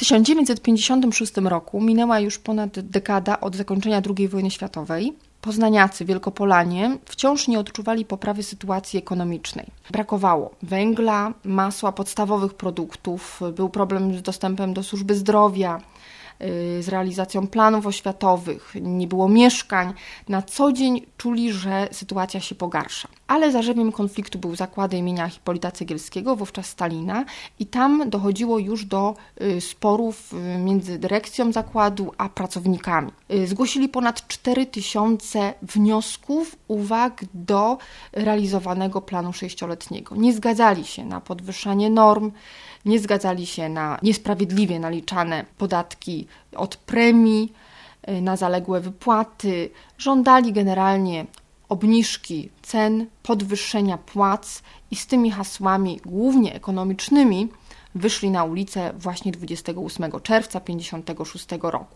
1956 roku minęła już ponad dekada od zakończenia II wojny światowej. Poznaniacy, Wielkopolanie wciąż nie odczuwali poprawy sytuacji ekonomicznej. Brakowało węgla, masła, podstawowych produktów, był problem z dostępem do służby zdrowia, z realizacją planów oświatowych, nie było mieszkań. Na co dzień czuli, że sytuacja się pogarsza. Ale zarzewiem konfliktu był zakłady imienia Hipolita Cegielskiego, wówczas Stalina, i tam dochodziło już do sporów między dyrekcją zakładu a pracownikami. Zgłosili ponad 4000 wniosków, uwag do realizowanego planu 6-letniego. Nie zgadzali się na podwyższanie norm, nie zgadzali się na niesprawiedliwie naliczane podatki od premii, na zaległe wypłaty. Żądali generalnie obniżki cen, podwyższenia płac i z tymi hasłami, głównie ekonomicznymi, wyszli na ulicę właśnie 28 czerwca 1956 roku.